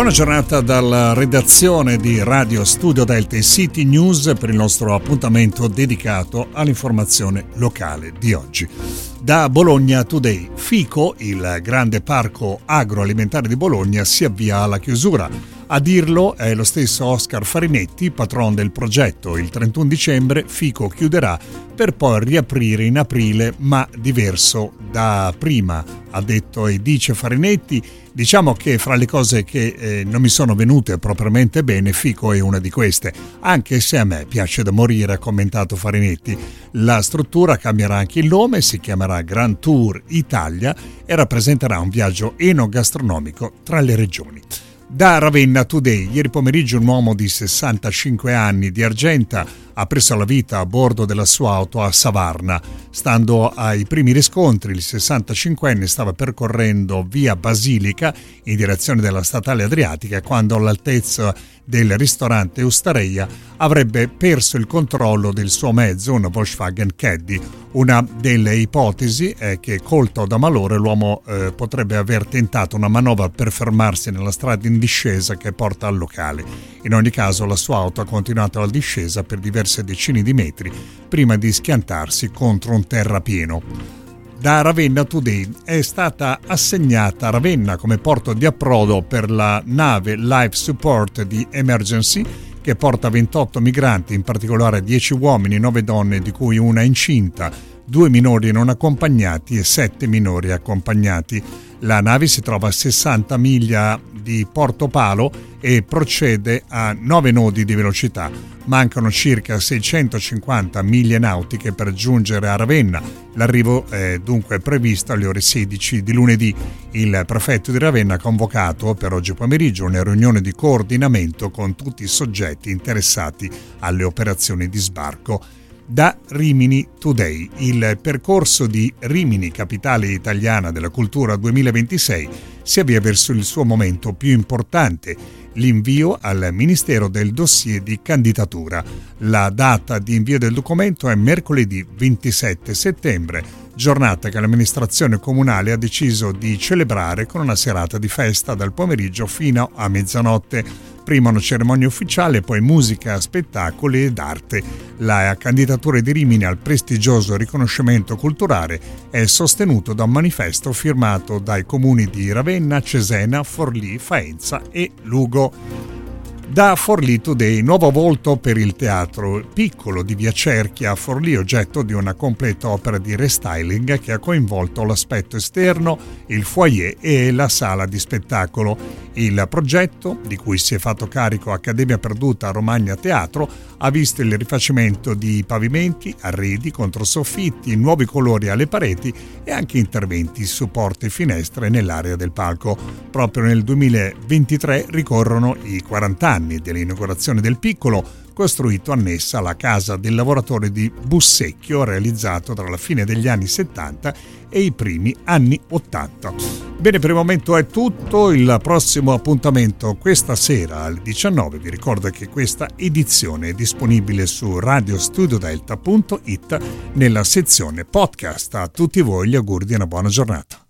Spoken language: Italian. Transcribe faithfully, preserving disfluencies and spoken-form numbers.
Buona giornata dalla redazione di Radio Studio Delta e City News per il nostro appuntamento dedicato all'informazione locale di oggi. Da Bologna Today, Fico, il grande parco agroalimentare di Bologna, si avvia alla chiusura. A dirlo è lo stesso Oscar Farinetti, patron del progetto. Il trentuno dicembre Fico chiuderà per poi riaprire in aprile, ma diverso da prima, ha detto e dice Farinetti. Diciamo che fra le cose che eh, non mi sono venute propriamente bene, Fico è una di queste, anche se a me piace da morire, ha commentato Farinetti. La struttura cambierà anche il nome, si chiamerà Grand Tour Italia e rappresenterà un viaggio enogastronomico tra le regioni. Da Ravenna Today, ieri pomeriggio un uomo di sessantacinque anni di Argenta ha preso la vita a bordo della sua auto a Savarna. Stando ai primi riscontri, il sessantacinquenne stava percorrendo via Basilica in direzione della statale Adriatica quando, all'altezza del ristorante Ustareia, avrebbe perso il controllo del suo mezzo, una Volkswagen Caddy. Una delle ipotesi è che, colto da malore, l'uomo eh, potrebbe aver tentato una manovra per fermarsi nella strada in discesa che porta al locale. In ogni caso, la sua auto ha continuato la discesa per diverse decine di metri prima di schiantarsi contro un terrapieno. Da Ravenna Today è stata assegnata Ravenna come porto di approdo per la nave Life Support di Emergency, che porta ventotto migranti, in particolare dieci uomini, nove donne, di cui una incinta, due minori non accompagnati e sette minori accompagnati. La nave si trova a sessanta miglia di Portopalo e procede a nove nodi di velocità. Mancano circa seicentocinquanta miglia nautiche per giungere a Ravenna. L'arrivo è dunque previsto alle ore sedici di lunedì. Il prefetto di Ravenna ha convocato per oggi pomeriggio una riunione di coordinamento con tutti i soggetti interessati alle operazioni di sbarco. Da Rimini Today, il percorso di Rimini, capitale italiana della cultura duemilaventisei, si avvia verso il suo momento più importante, l'invio al Ministero del dossier di candidatura. La data di invio del documento è mercoledì ventisette settembre, giornata che l'amministrazione comunale ha deciso di celebrare con una serata di festa dal pomeriggio fino a mezzanotte. Prima una cerimonia ufficiale, poi musica, spettacoli ed arte. La candidatura di Rimini al prestigioso riconoscimento culturale è sostenuto da un manifesto firmato dai comuni di Ravenna, Cesena, Forlì, Faenza e Lugo. Da Forlì Today, nuovo volto per il teatro Piccolo di Via Cerchia a Forlì, oggetto di una completa opera di restyling che ha coinvolto l'aspetto esterno, il foyer e la sala di spettacolo. Il progetto, di cui si è fatto carico Accademia Perduta Romagna Teatro, ha visto il rifacimento di pavimenti, arredi, controsoffitti, nuovi colori alle pareti e anche interventi su porte e finestre nell'area del palco. Proprio nel duemilaventitré ricorrono i quaranta anni dell'inaugurazione del Piccolo, costruito annessa alla casa del lavoratore di Bussecchio, realizzato tra la fine degli anni settanta e i primi anni ottanta. Bene, per il momento è tutto. Il prossimo appuntamento questa sera alle diciannove. Vi ricordo che questa edizione è disponibile su radiostudio delta punto it nella sezione podcast. A tutti voi gli auguri di una buona giornata.